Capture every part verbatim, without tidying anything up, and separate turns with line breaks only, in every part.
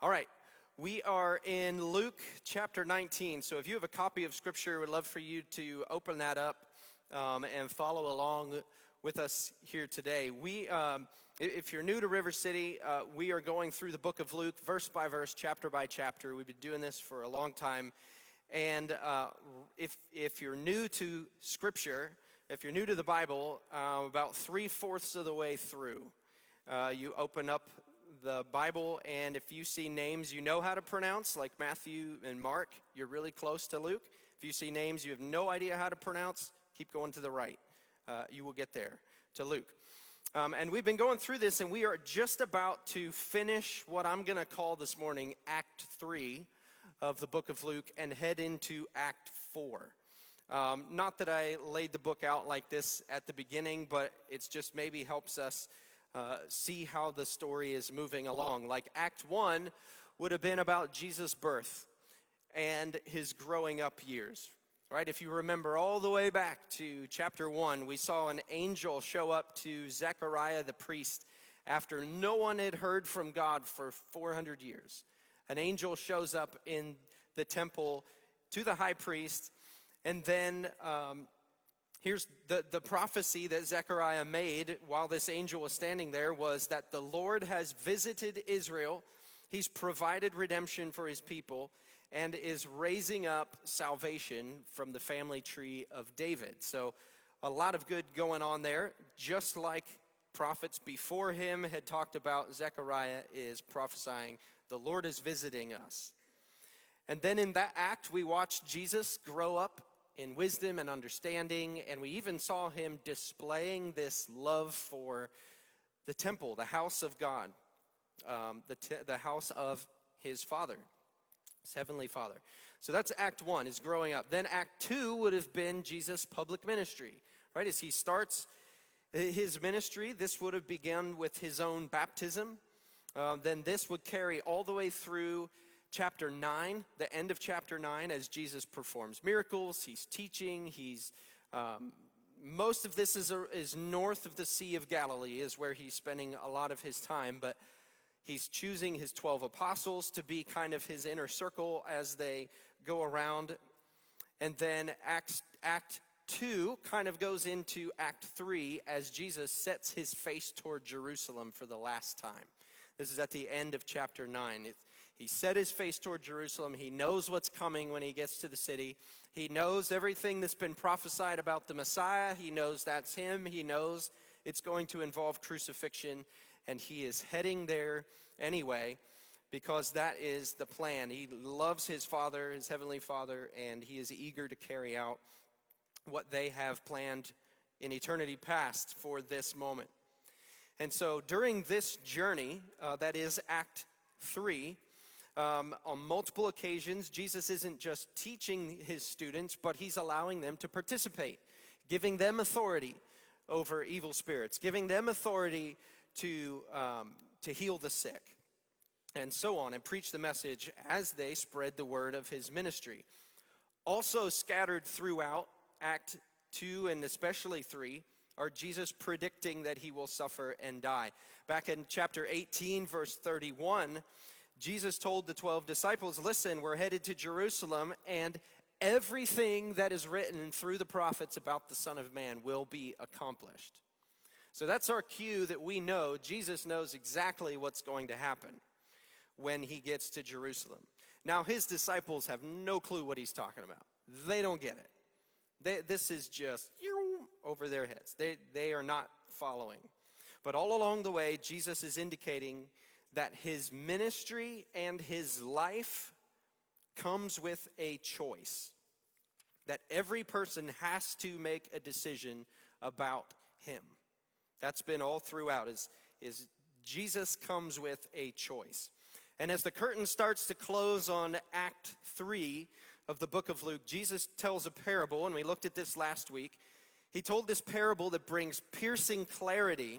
All right, we are in Luke chapter nineteen. So if you have a copy of Scripture, we'd love for you to open that up um, and follow along with us here today. We, um, if you're new to River City, uh, we are going through the book of Luke, verse by verse, chapter by chapter. We've been doing this for a long time. And uh, if if you're new to Scripture, if you're new to the Bible, uh, about three-fourths of the way through, uh, you open up the Bible, and if you see names you know how to pronounce, like Matthew and Mark, you're really close to Luke. If you see names you have no idea how to pronounce, keep going to the right. Uh, you will get there, to Luke. Um, and we've been going through this, and we are just about to finish what I'm going to call this morning Act three of the book of Luke and head into Act four. Um, not that I laid the book out like this at the beginning, but it's just maybe helps us Uh, see how the story is moving along. Like Act one would have been about Jesus' birth and his growing up years, right? If you remember all the way back to chapter one, we saw an angel show up to Zechariah the priest after no one had heard from God for four hundred years. An angel shows up in the temple to the high priest, and then um, Here's the, the prophecy that Zechariah made while this angel was standing there was that the Lord has visited Israel. He's provided redemption for his people and is raising up salvation from the family tree of David. So a lot of good going on there. Just like prophets before him had talked about, Zechariah is prophesying, the Lord is visiting us. And then in that act, we watched Jesus grow up in wisdom and understanding, and we even saw him displaying this love for the temple, the house of God, um, the, te- the house of his Father, his heavenly Father. So that's Act one, is growing up. Then Act two would have been Jesus' public ministry, right? As he starts his ministry, this would have begun with his own baptism. Uh, then this would carry all the way through chapter nine, the end of chapter nine, as Jesus performs miracles. He's teaching. He's um, most of this is, a, is north of the Sea of Galilee, is where he's spending a lot of his time. But he's choosing his twelve apostles to be kind of his inner circle as they go around. And then Acts, Act two kind of goes into Act three as Jesus sets his face toward Jerusalem for the last time. This is at the end of chapter nine. It's, He set his face toward Jerusalem. He knows what's coming when he gets to the city. He knows everything that's been prophesied about the Messiah. He knows that's him. He knows it's going to involve crucifixion. And he is heading there anyway because that is the plan. He loves his Father, his heavenly Father, and he is eager to carry out what they have planned in eternity past for this moment. And so during this journey, uh, that is Act three, Um, on multiple occasions, Jesus isn't just teaching his students, but he's allowing them to participate, giving them authority over evil spirits, giving them authority to, um, to heal the sick, and so on, and preach the message as they spread the word of his ministry. Also scattered throughout Act two and especially three are Jesus predicting that he will suffer and die. Back in chapter eighteen, verse thirty-one, Jesus told the twelve disciples, listen, we're headed to Jerusalem, and everything that is written through the prophets about the Son of Man will be accomplished. So that's our cue that we know Jesus knows exactly what's going to happen when he gets to Jerusalem. Now, his disciples have no clue what he's talking about. They don't get it. They, this is just over their heads. They, they are not following. But all along the way, Jesus is indicating that his ministry and his life comes with a choice. That every person has to make a decision about him. That's been all throughout, is, is Jesus comes with a choice. And as the curtain starts to close on Act three of the book of Luke, Jesus tells a parable, and we looked at this last week. He told this parable that brings piercing clarity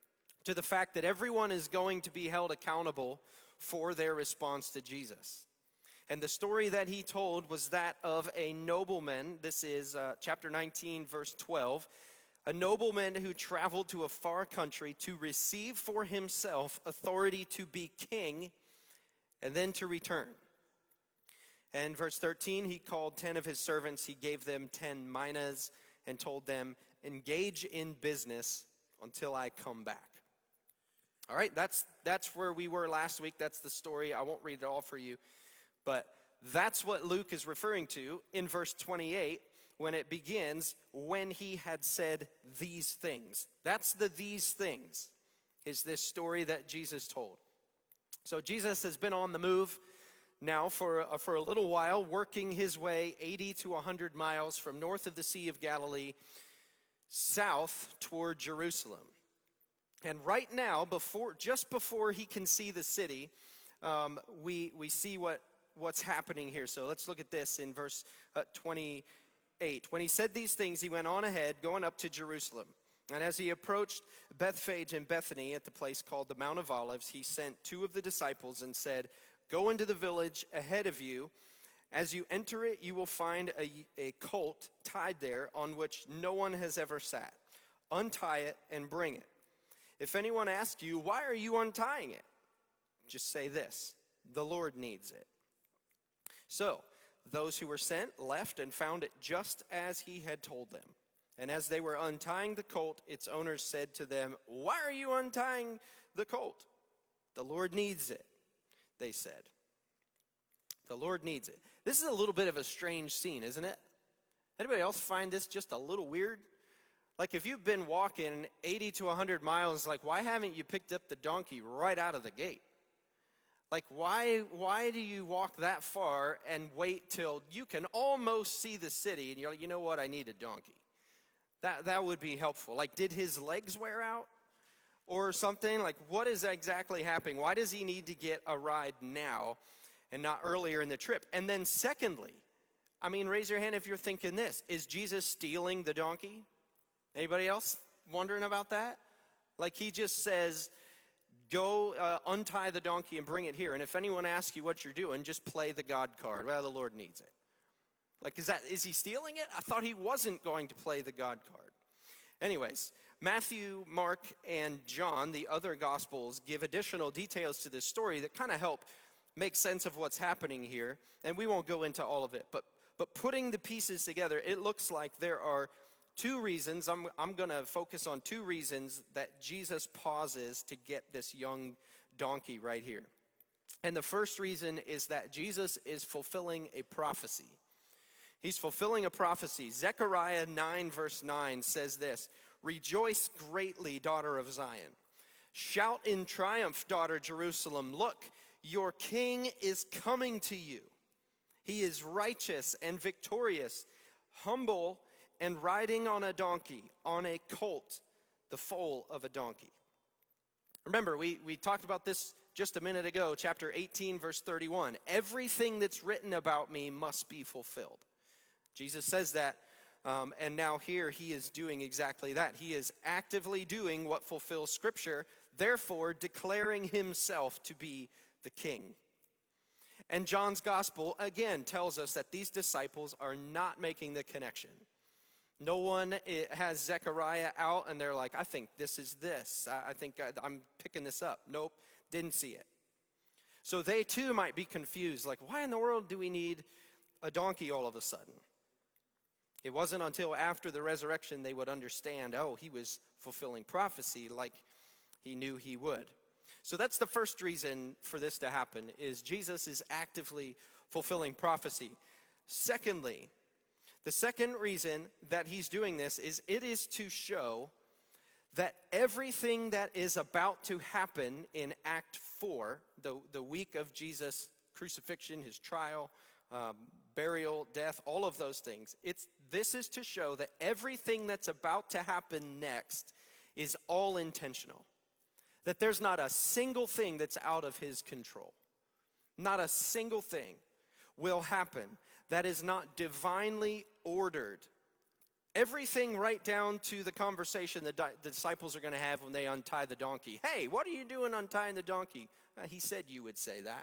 to the fact that everyone is going to be held accountable for their response to Jesus. And the story that he told was that of a nobleman. This is uh, chapter nineteen, verse twelve. A nobleman who traveled to a far country to receive for himself authority to be king and then to return. And verse thirteen, he called ten of his servants. He gave them ten minas and told them, engage in business until I come back. All right, that's that's where we were last week. That's the story. I won't read it all for you. But that's what Luke is referring to in verse twenty-eight when it begins, when he had said these things. That's the these things, is this story that Jesus told. So Jesus has been on the move now for, uh, for a little while, working his way eighty to one hundred miles from north of the Sea of Galilee south toward Jerusalem. And right now, before just before he can see the city, um, we we see what, what's happening here. So let's look at this in verse uh, twenty-eight. When he said these things, he went on ahead, going up to Jerusalem. And as he approached Bethphage and Bethany at the place called the Mount of Olives, he sent two of the disciples and said, go into the village ahead of you. As you enter it, you will find a, a colt tied there on which no one has ever sat. Untie it and bring it. If anyone asks you, why are you untying it? Just say this, the Lord needs it. So those who were sent left and found it just as he had told them. And as they were untying the colt, its owners said to them, why are you untying the colt? The Lord needs it, they said. The Lord needs it. This is a little bit of a strange scene, isn't it? Anybody else find this just a little weird? Like if you've been walking eighty to one hundred miles, like why haven't you picked up the donkey right out of the gate? Like why why do you walk that far and wait till you can almost see the city and you're like, you know what, I need a donkey. That that would be helpful. Like did his legs wear out or something? Like what is exactly happening? Why does he need to get a ride now and not earlier in the trip? And then secondly, I mean, raise your hand if you're thinking this. Is Jesus stealing the donkey? Anybody else wondering about that? Like he just says, go uh, untie the donkey and bring it here. And if anyone asks you what you're doing, just play the God card. Well, the Lord needs it. Like, is that, is he stealing it? I thought he wasn't going to play the God card. Anyways, Matthew, Mark, and John, the other Gospels, give additional details to this story that kind of help make sense of what's happening here. And we won't go into all of it. But, but putting the pieces together, it looks like there are two reasons. I'm, I'm going to focus on two reasons that Jesus pauses to get this young donkey right here. And the first reason is that Jesus is fulfilling a prophecy. He's fulfilling a prophecy. Zechariah nine verse nine says this, rejoice greatly, daughter of Zion. Shout in triumph, daughter Jerusalem. Look, your king is coming to you. He is righteous and victorious, humble and riding on a donkey, on a colt, the foal of a donkey. Remember, we, we talked about this just a minute ago, chapter eighteen, verse thirty-one. Everything that's written about me must be fulfilled. Jesus says that, um, and now here he is doing exactly that. He is actively doing what fulfills Scripture, therefore declaring himself to be the king. And John's gospel, again, tells us that these disciples are not making the connection. No one has Zechariah out and they're like, I think this is this. I think I'm picking this up. Nope, didn't see it. So they too might be confused, like, why in the world do we need a donkey all of a sudden? It wasn't until after the resurrection they would understand, oh, he was fulfilling prophecy like he knew he would. So that's the first reason for this to happen, is Jesus is actively fulfilling prophecy. Secondly, the second reason that he's doing this is it is to show that everything that is about to happen in Act four, the, the week of Jesus' crucifixion, his trial, um, burial, death, all of those things, it's this is to show that everything that's about to happen next is all intentional. That there's not a single thing that's out of his control. Not a single thing will happen that is not divinely ordered. Everything right down to the conversation the, di- the disciples are going to have when they untie the donkey. Hey, what are you doing untying the donkey? Uh, he said you would say that.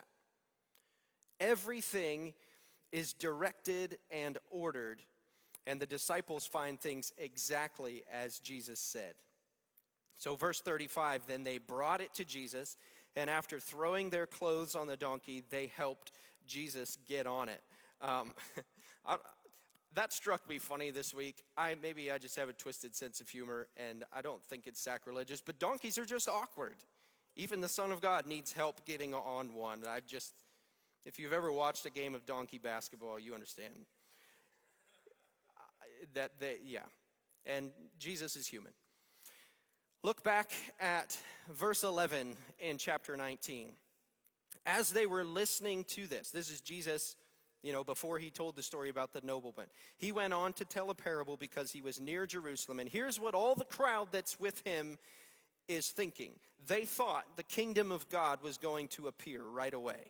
Everything is directed and ordered, and the disciples find things exactly as Jesus said. So verse thirty-five, then they brought it to Jesus, and after throwing their clothes on the donkey, they helped Jesus get on it. Um, I, that struck me funny this week. I maybe I just have a twisted sense of humor, and I don't think it's sacrilegious, but donkeys are just awkward. Even the Son of God needs help getting on one. I just, if you've ever watched a game of donkey basketball, you understand that, they, yeah, and Jesus is human. Look back at verse eleven in chapter nineteen. As they were listening to this, this is Jesus, you know, before he told the story about the nobleman. He went on to tell a parable because he was near Jerusalem. And here's what all the crowd that's with him is thinking. They thought the kingdom of God was going to appear right away.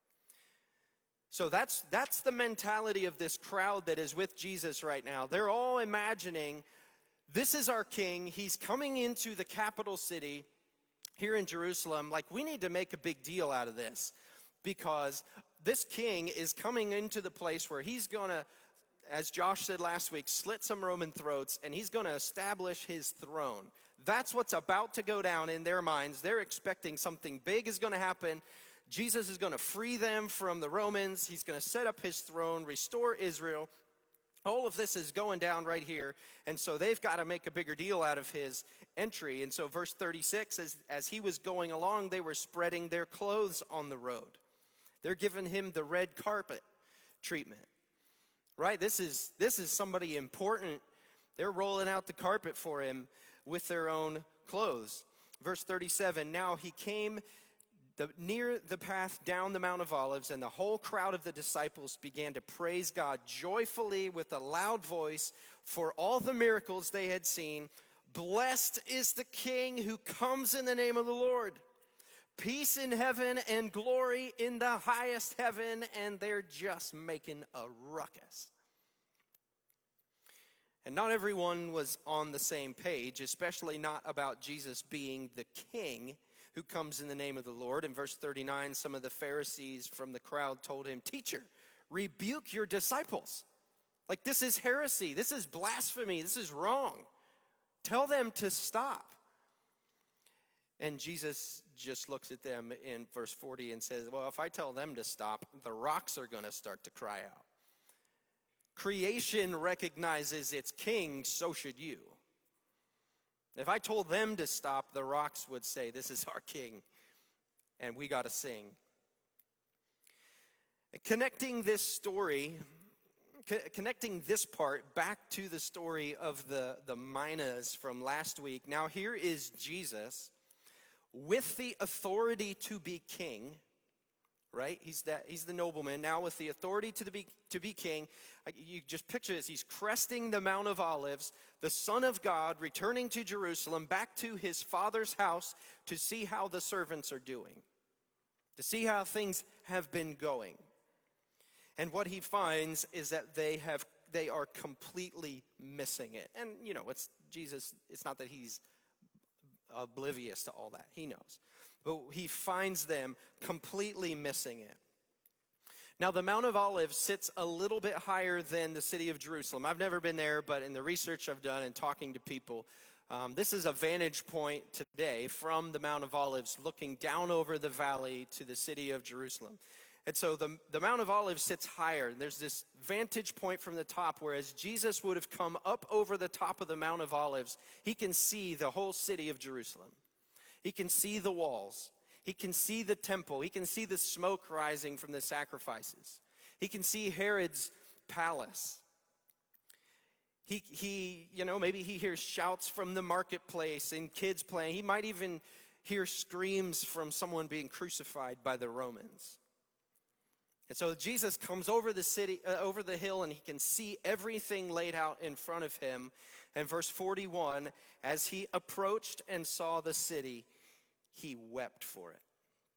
So that's that's the mentality of this crowd that is with Jesus right now. They're all imagining, this is our king. He's coming into the capital city here in Jerusalem. Like, we need to make a big deal out of this, because this king is coming into the place where he's going to, as Josh said last week, slit some Roman throats, and he's going to establish his throne. That's what's about to go down in their minds. They're expecting something big is going to happen. Jesus is going to free them from the Romans. He's going to set up his throne, restore Israel. All of this is going down right here. And so they've got to make a bigger deal out of his entry. And so verse thirty-six, as, as he was going along, they were spreading their clothes on the road. They're giving him the red carpet treatment, right? This is, this is somebody important. They're rolling out the carpet for him with their own clothes. Verse thirty-seven, now he came The, near the path down the Mount of Olives, and the whole crowd of the disciples began to praise God joyfully with a loud voice for all the miracles they had seen. Blessed is the King who comes in the name of the Lord. Peace in heaven and glory in the highest heaven. And they're just making a ruckus. And not everyone was on the same page, especially not about Jesus being the king who comes in the name of the Lord. In verse thirty-nine, some of the Pharisees from the crowd told him, "Teacher, rebuke your disciples. Like, this is heresy. This is blasphemy. This is wrong. Tell them to stop." And Jesus just looks at them in verse forty and says, well, if I tell them to stop, the rocks are going to start to cry out. Creation recognizes its king, so should you. If I told them to stop, the rocks would say, this is our king, and we got to sing. Connecting this story, co- connecting this part back to the story of the, the minas from last week. Now here is Jesus with the authority to be king, right? He's that he's the nobleman now with the authority to be to be king. You just picture this. He's cresting the Mount of Olives, the Son of God returning to Jerusalem, back to his Father's house to see how the servants are doing, to see how things have been going. And what he finds is that they have they are completely missing it. And you know, it's Jesus, it's not that he's oblivious to all that. He knows. But he finds them completely missing it. Now, the Mount of Olives sits a little bit higher than the city of Jerusalem. I've never been there, but in the research I've done and talking to people, um, this is a vantage point today from the Mount of Olives looking down over the valley to the city of Jerusalem. And so the, the Mount of Olives sits higher. There's this vantage point from the top, whereas Jesus would have come up over the top of the Mount of Olives. He can see the whole city of Jerusalem. He can see the walls. He can see the temple. He can see the smoke rising from the sacrifices. He can see Herod's palace. He, he, you know, maybe he hears shouts from the marketplace and kids playing. He might even hear screams from someone being crucified by the Romans. And so Jesus comes over the city, uh, over the hill, and he can see everything laid out in front of him. And verse forty-one, as he approached and saw the city, he wept for it.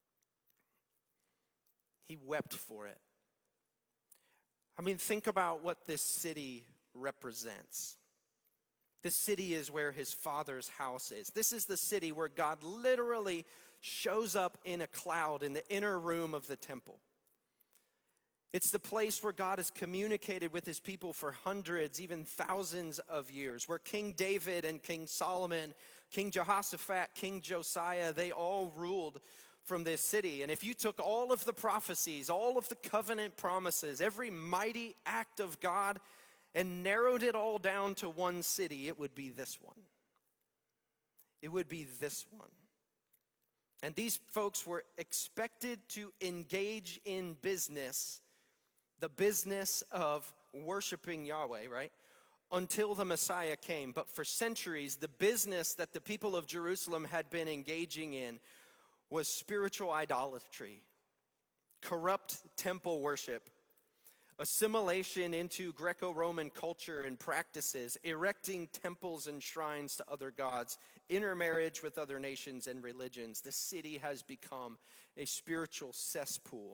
He wept for it. I mean, think about what this city represents. This city is where his Father's house is. This is the city where God literally shows up in a cloud in the inner room of the temple. It's the place where God has communicated with his people for hundreds, even thousands of years, where King David and King Solomon, King Jehoshaphat, King Josiah, they all ruled from this city. And if you took all of the prophecies, all of the covenant promises, every mighty act of God, and narrowed it all down to one city, it would be this one. It would be this one. And these folks were expected to engage in business, the business of worshiping Yahweh, right? Until the Messiah came. But for centuries, the business that the people of Jerusalem had been engaging in was spiritual idolatry, corrupt temple worship, assimilation into Greco-Roman culture and practices, erecting temples and shrines to other gods, intermarriage with other nations and religions. The city has become a spiritual cesspool.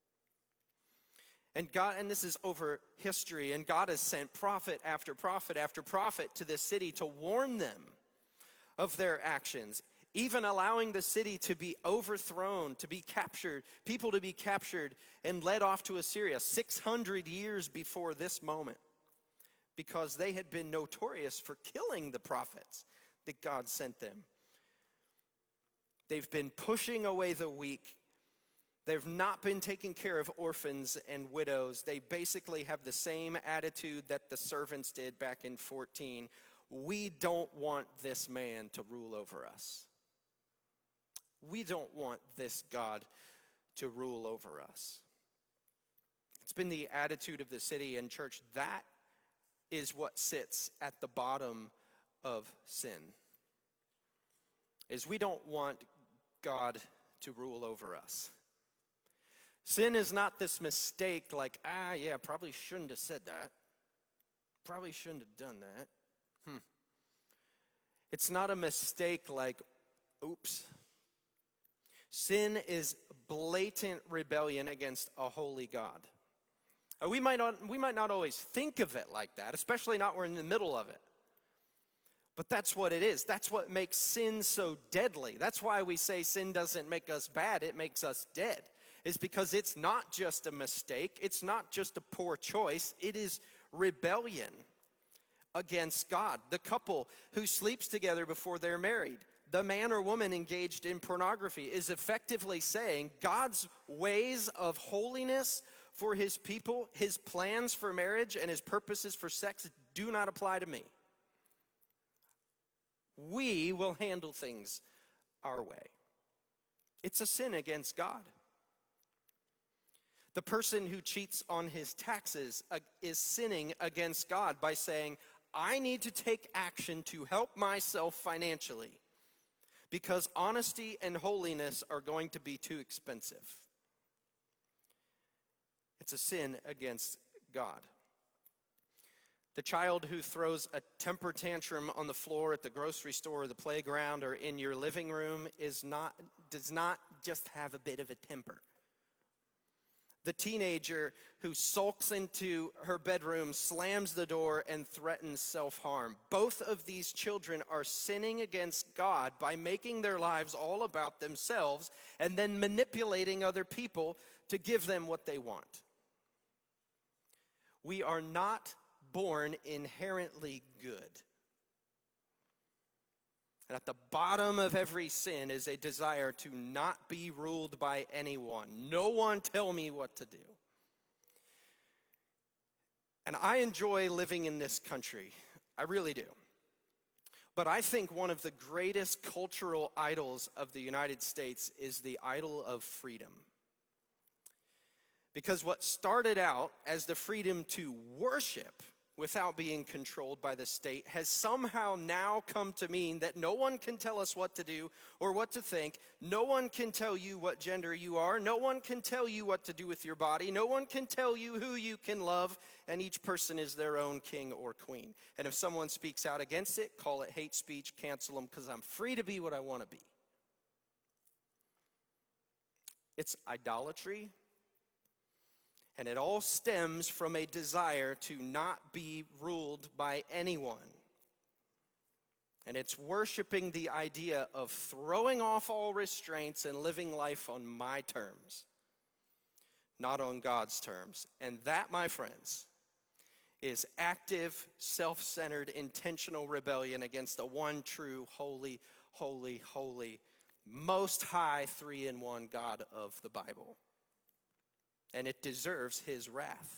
And God, and this is over history, and God has sent prophet after prophet after prophet to this city to warn them of their actions, even allowing the city to be overthrown, to be captured, people to be captured and led off to Assyria six hundred years before this moment, because they had been notorious for killing the prophets that God sent them. They've been pushing away the weak. They've not been taking care of orphans and widows. They basically have the same attitude that the servants did back in fourteen. We don't want this man to rule over us. We don't want this God to rule over us. It's been the attitude of the city and church. That is what sits at the bottom of sin. Is we don't want God to rule over us. Sin is not this mistake like, ah, yeah, probably shouldn't have said that. Probably shouldn't have done that. Hmm. It's not a mistake like, oops. Sin is blatant rebellion against a holy God. Uh, We might not, we might not always think of it like that, especially not when we're in the middle of it. But that's what it is. That's what makes sin so deadly. That's why we say sin doesn't make us bad, it makes us dead. Is because it's not just a mistake, it's not just a poor choice, it is rebellion against God. The couple who sleeps together before they're married, the man or woman engaged in pornography, is effectively saying God's ways of holiness for his people, his plans for marriage, and his purposes for sex do not apply to me. We will handle things our way. It's a sin against God. The person who cheats on his taxes uh, is sinning against God by saying, I need to take action to help myself financially because honesty and holiness are going to be too expensive. It's a sin against God. The child who throws a temper tantrum on the floor at the grocery store or the playground or in your living room is not, does not just have a bit of a temper. The teenager who sulks into her bedroom, slams the door, and threatens self-harm. Both of these children are sinning against God by making their lives all about themselves and then manipulating other people to give them what they want. We are not born inherently good. And at the bottom of every sin is a desire to not be ruled by anyone. No one tell me what to do. And I enjoy living in this country. I really do. But I think one of the greatest cultural idols of the United States is the idol of freedom. Because what started out as the freedom to worship without being controlled by the state has somehow now come to mean that no one can tell us what to do or what to think. No one can tell you what gender you are. No one can tell you what to do with your body. No one can tell you who you can love, and each person is their own king or queen. And if someone speaks out against it, call it hate speech, cancel them, because I'm free to be what I want to be. It's idolatry. And it all stems from a desire to not be ruled by anyone. And it's worshiping the idea of throwing off all restraints and living life on my terms, not on God's terms. And that, my friends, is active, self-centered, intentional rebellion against the one true, holy, holy, holy most high three-in-one God of the Bible. And it deserves his wrath.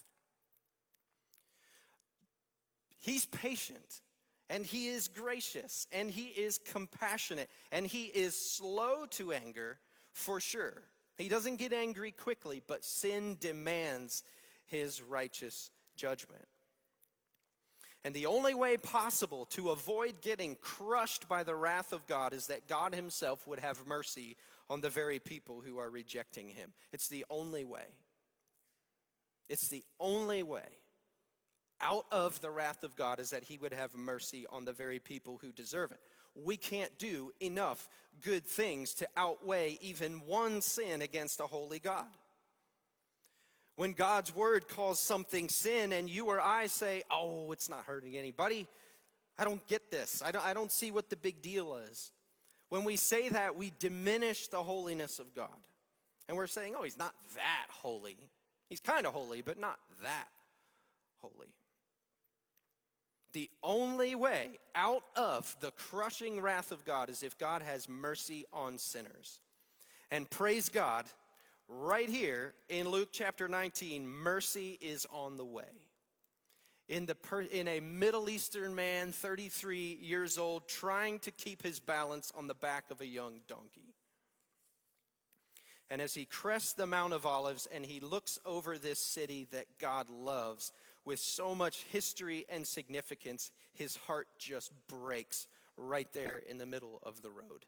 He's patient, and he is gracious, and he is compassionate, and he is slow to anger for sure. He doesn't get angry quickly, but sin demands his righteous judgment. And the only way possible to avoid getting crushed by the wrath of God is that God himself would have mercy on the very people who are rejecting him. It's the only way. It's the only way out of the wrath of God is that he would have mercy on the very people who deserve it. We can't do enough good things to outweigh even one sin against a holy God. When God's word calls something sin and you or I say, oh, it's not hurting anybody, I don't get this. I don't, I don't see what the big deal is. When we say that, we diminish the holiness of God. And we're saying, oh, he's not that holy. He's kind of holy, but not that holy. The only way out of the crushing wrath of God is if God has mercy on sinners. And praise God, right here in Luke chapter nineteen, mercy is on the way. In, the per, in a Middle Eastern man, thirty-three years old, trying to keep his balance on the back of a young donkey. And as he crests the Mount of Olives and he looks over this city that God loves with so much history and significance, his heart just breaks right there in the middle of the road.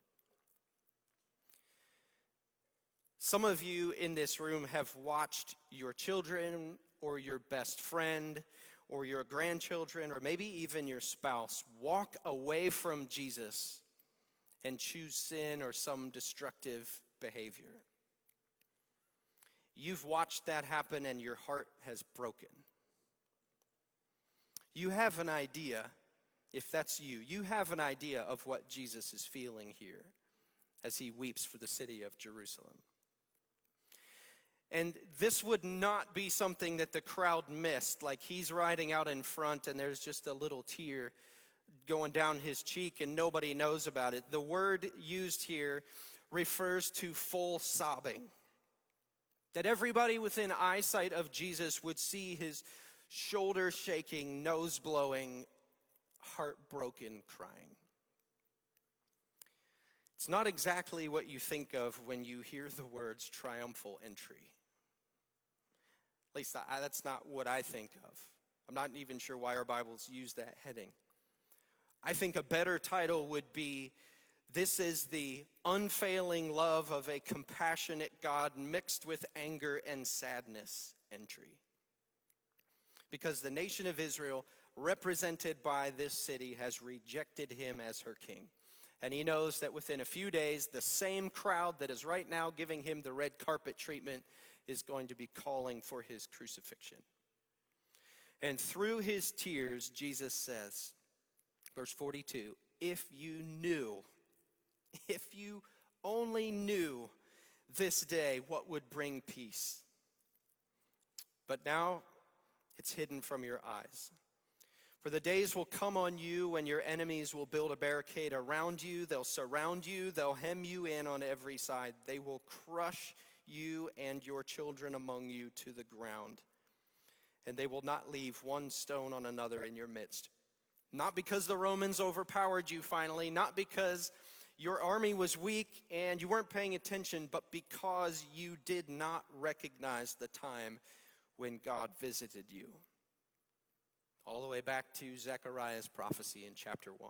Some of you in this room have watched your children or your best friend or your grandchildren or maybe even your spouse walk away from Jesus and choose sin or some destructive behavior. You've watched that happen and your heart has broken. You have an idea, if that's you, you have an idea of what Jesus is feeling here as he weeps for the city of Jerusalem. And this would not be something that the crowd missed, like he's riding out in front and there's just a little tear going down his cheek and nobody knows about it. The word used here refers to full sobbing. That everybody within eyesight of Jesus would see his shoulder shaking, nose blowing, heartbroken crying. It's not exactly what you think of when you hear the words triumphal entry. At least I, that's not what I think of. I'm not even sure why our Bibles use that heading. I think a better title would be, this is the unfailing love of a compassionate God mixed with anger and sadness entry. Because the nation of Israel, represented by this city, has rejected him as her king. And he knows that within a few days, the same crowd that is right now giving him the red carpet treatment is going to be calling for his crucifixion. And through his tears, Jesus says, verse forty-two, if you knew, if you only knew this day what would bring peace. But now it's hidden from your eyes. For the days will come on you when your enemies will build a barricade around you. They'll surround you. They'll hem you in on every side. They will crush you and your children among you to the ground. And they will not leave one stone on another in your midst. Not because the Romans overpowered you finally, not because your army was weak and you weren't paying attention, but because you did not recognize the time when God visited you. All the way back to Zechariah's prophecy in chapter one.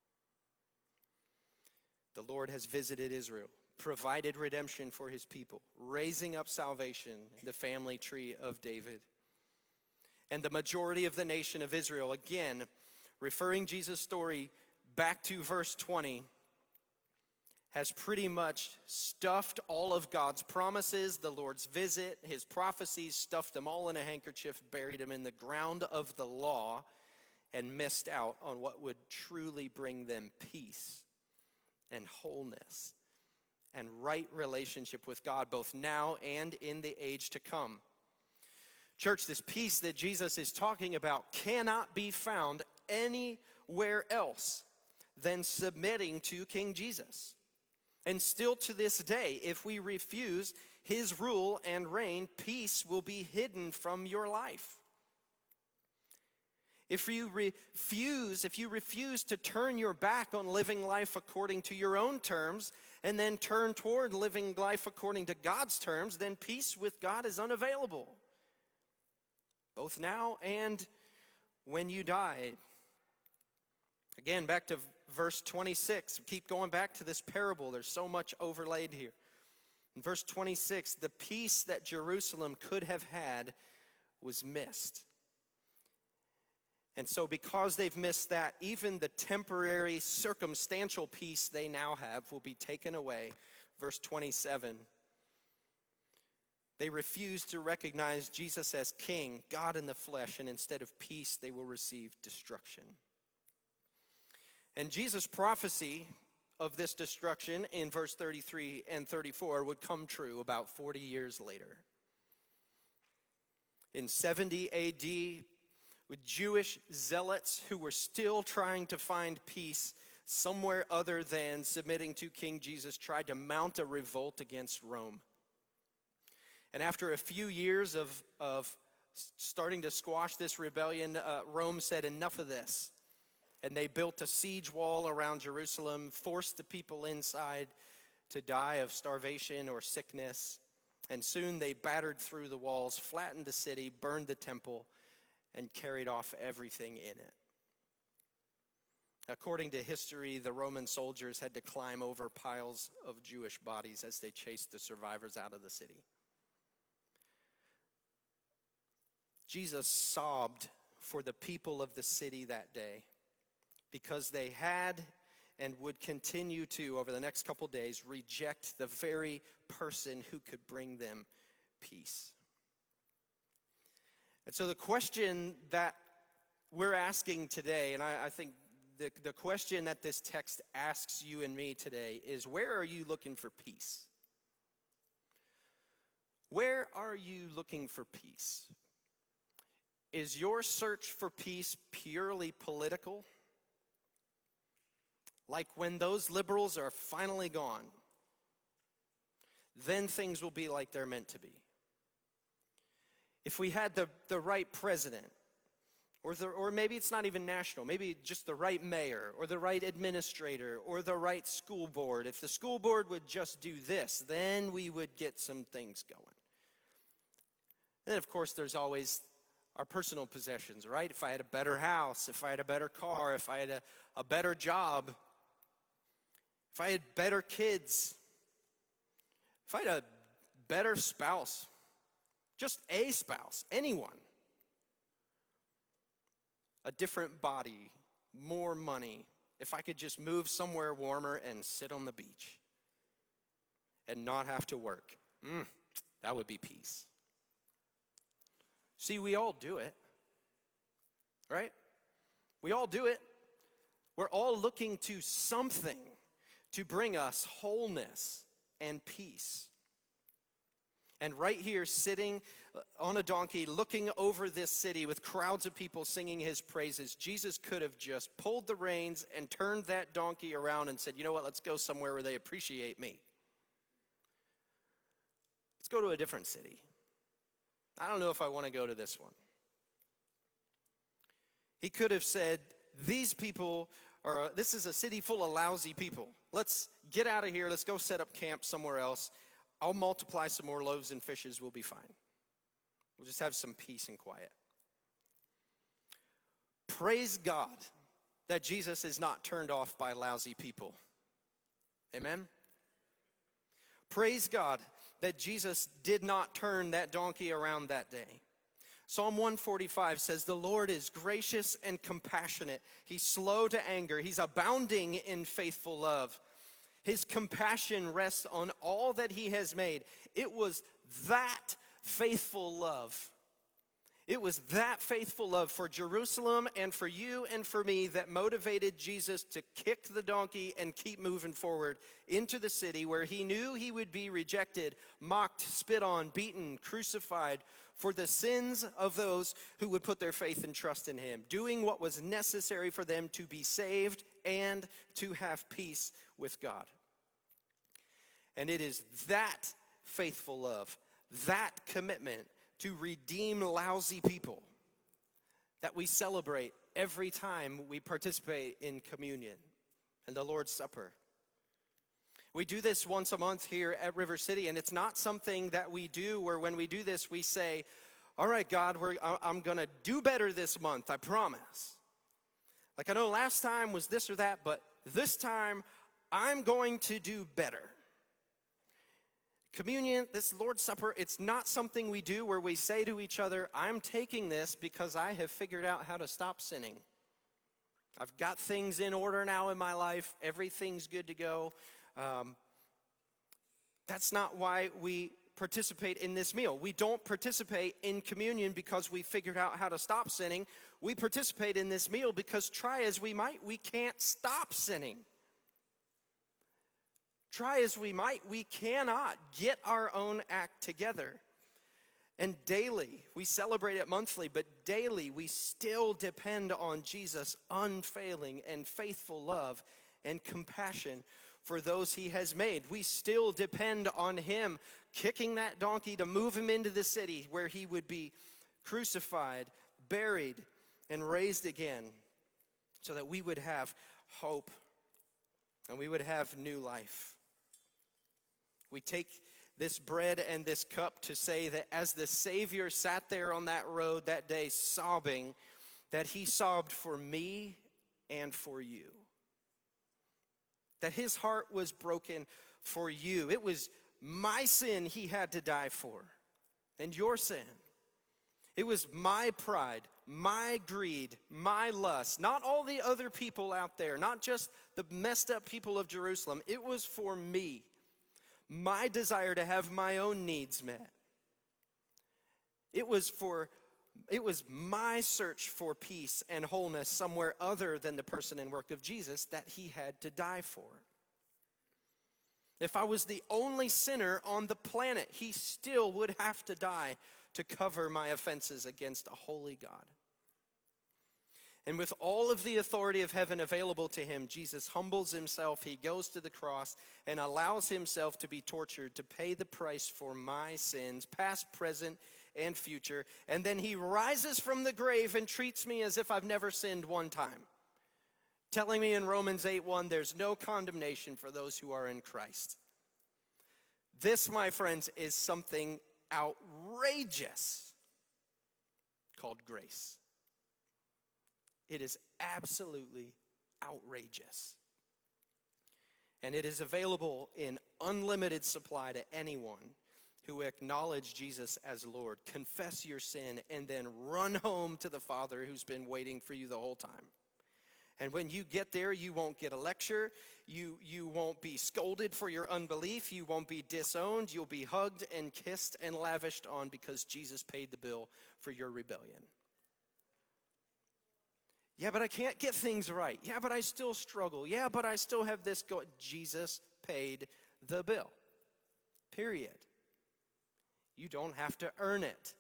The Lord has visited Israel, provided redemption for his people, raising up salvation in the family tree of David. And the majority of the nation of Israel, again, referring Jesus' story back to verse twenty, has pretty much stuffed all of God's promises, the Lord's visit, his prophecies, stuffed them all in a handkerchief, buried them in the ground of the law, and missed out on what would truly bring them peace and wholeness and right relationship with God, both now and in the age to come. Church, this peace that Jesus is talking about cannot be found anywhere else than submitting to King Jesus. And still to this day, if we refuse his rule and reign, peace will be hidden from your life. If you refuse, if you refuse to turn your back on living life according to your own terms and then turn toward living life according to God's terms, then peace with God is unavailable, both now and when you die. Again, back to verse twenty-six. Keep going back to this parable. There's so much overlaid here. In verse twenty-six, the peace that Jerusalem could have had was missed. And so because they've missed that, even the temporary circumstantial peace they now have will be taken away. Verse twenty-seven. They refuse to recognize Jesus as King, God in the flesh, and instead of peace, they will receive destruction. And Jesus' prophecy of this destruction in verse thirty-three and thirty-four would come true about forty years later. In seventy A D, with Jewish zealots who were still trying to find peace somewhere other than submitting to King Jesus, tried to mount a revolt against Rome. And after a few years of, of starting to squash this rebellion, uh, Rome said, enough of this. And they built a siege wall around Jerusalem, forced the people inside to die of starvation or sickness. And soon they battered through the walls, flattened the city, burned the temple, and carried off everything in it. According to history, the Roman soldiers had to climb over piles of Jewish bodies as they chased the survivors out of the city. Jesus sobbed for the people of the city that day because they had and would continue to, over the next couple days, reject the very person who could bring them peace. And so the question that we're asking today, and I, I think the, the question that this text asks you and me today is, where are you looking for peace? Where are you looking for peace? Is your search for peace purely political? Like when those liberals are finally gone, then things will be like they're meant to be. If we had the, the right president, or, the, or maybe it's not even national, maybe just the right mayor, or the right administrator, or the right school board, if the school board would just do this, then we would get some things going. Then, of course, there's always our personal possessions, right? If I had a better house, if I had a better car, if I had a, a better job, if I had better kids, if I had a better spouse, just a spouse, anyone, a different body, more money, if I could just move somewhere warmer and sit on the beach and not have to work, mm, that would be peace. See, we all do it, right? We all do it. We're all looking to something to bring us wholeness and peace. And right here, sitting on a donkey, looking over this city with crowds of people singing his praises, Jesus could have just pulled the reins and turned that donkey around and said, you know what, let's go somewhere where they appreciate me. Let's go to a different city. I don't know if I want to go to this one. He could have said, these people are, this is a city full of lousy people. Let's get out of here. Let's go set up camp somewhere else. I'll multiply some more loaves and fishes. We'll be fine. We'll just have some peace and quiet. Praise God that Jesus is not turned off by lousy people. Amen? Praise God that Jesus did not turn that donkey around that day. Psalm one forty-five says, the Lord is gracious and compassionate. He's slow to anger. He's abounding in faithful love. His compassion rests on all that he has made. It was that faithful love. It was that faithful love for Jerusalem and for you and for me that motivated Jesus to kick the donkey and keep moving forward into the city where he knew he would be rejected, mocked, spit on, beaten, crucified for the sins of those who would put their faith and trust in him, doing what was necessary for them to be saved and to have peace with God. And it is that faithful love, that commitment to redeem lousy people that we celebrate every time we participate in communion and the Lord's Supper. We do this once a month here at River City, and it's not something that we do where when we do this, we say, all right, God, we're, I'm going to do better this month, I promise. Like I know last time was this or that, but this time I'm going to do better. Communion, this Lord's Supper, it's not something we do where we say to each other, I'm taking this because I have figured out how to stop sinning. I've got things in order now in my life. Everything's good to go. Um, that's not why we participate in this meal. We don't participate in communion because we figured out how to stop sinning. We participate in this meal because try as we might, we can't stop sinning. Try as we might, we cannot get our own act together. And daily, we celebrate it monthly, but daily we still depend on Jesus' unfailing and faithful love and compassion for those he has made. We still depend on him kicking that donkey to move him into the city where he would be crucified, buried, and raised again so that we would have hope and we would have new life. We take this bread and this cup to say that as the Savior sat there on that road that day sobbing, that he sobbed for me and for you. That his heart was broken for you. It was my sin he had to die for, and your sin. It was my pride, my greed, my lust, not all the other people out there, not just the messed up people of Jerusalem. It was for me. My desire to have my own needs met. It was for, it was my search for peace and wholeness somewhere other than the person and work of Jesus that he had to die for. If I was the only sinner on the planet, he still would have to die to cover my offenses against a holy God. And with all of the authority of heaven available to him, Jesus humbles himself, he goes to the cross, and allows himself to be tortured to pay the price for my sins, past, present, and future. And then he rises from the grave and treats me as if I've never sinned one time, telling me in Romans eight one, there's no condemnation for those who are in Christ. This, my friends, is something outrageous called grace. It is absolutely outrageous. And it is available in unlimited supply to anyone who acknowledge Jesus as Lord. Confess your sin and then run home to the Father who's been waiting for you the whole time. And when you get there, you won't get a lecture. You, you won't be scolded for your unbelief. You won't be disowned. You'll be hugged and kissed and lavished on because Jesus paid the bill for your rebellion. Yeah, but I can't get things right. Yeah, but I still struggle. Yeah, but I still have this going. Jesus paid the bill. Period. You don't have to earn it.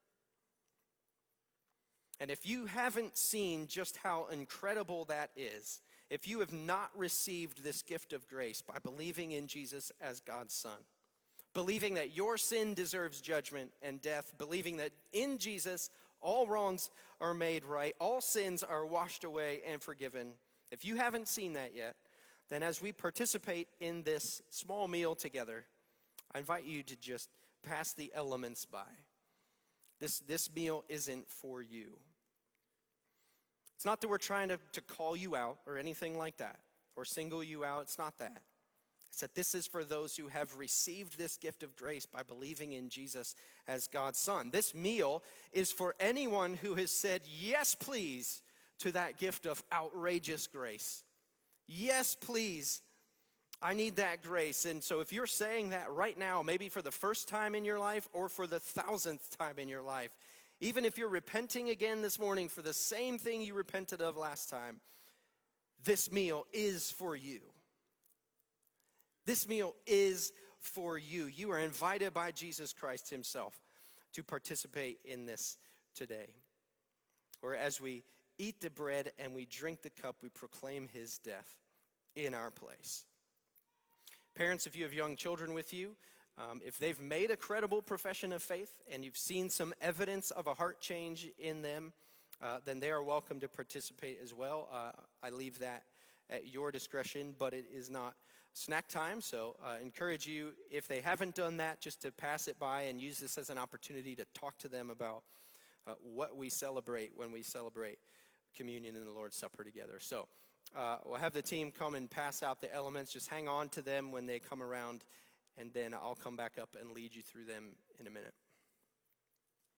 And if you haven't seen just how incredible that is, if you have not received this gift of grace by believing in Jesus as God's Son, believing that your sin deserves judgment and death, believing that in Jesus all wrongs are made right, all sins are washed away and forgiven. If you haven't seen that yet, then as we participate in this small meal together, I invite you to just pass the elements by. This, this meal isn't for you. It's not that we're trying to, to call you out or anything like that, or single you out. It's not that. It's that this is for those who have received this gift of grace by believing in Jesus as God's Son. This meal is for anyone who has said, yes, please, to that gift of outrageous grace. Yes, please, I need that grace. And so if you're saying that right now, maybe for the first time in your life or for the thousandth time in your life, even if you're repenting again this morning for the same thing you repented of last time, this meal is for you. This meal is for you. You are invited by Jesus Christ himself to participate in this today. Or as we eat the bread and we drink the cup, we proclaim his death in our place. Parents, if you have young children with you, um, if they've made a credible profession of faith and you've seen some evidence of a heart change in them, uh, then they are welcome to participate as well. Uh, I leave that at your discretion, but it is not snack time, so I uh, encourage you, if they haven't done that, just to pass it by and use this as an opportunity to talk to them about uh, what we celebrate when we celebrate communion and the Lord's Supper together. So uh, we'll have the team come and pass out the elements. Just hang on to them when they come around, and then I'll come back up and lead you through them in a minute.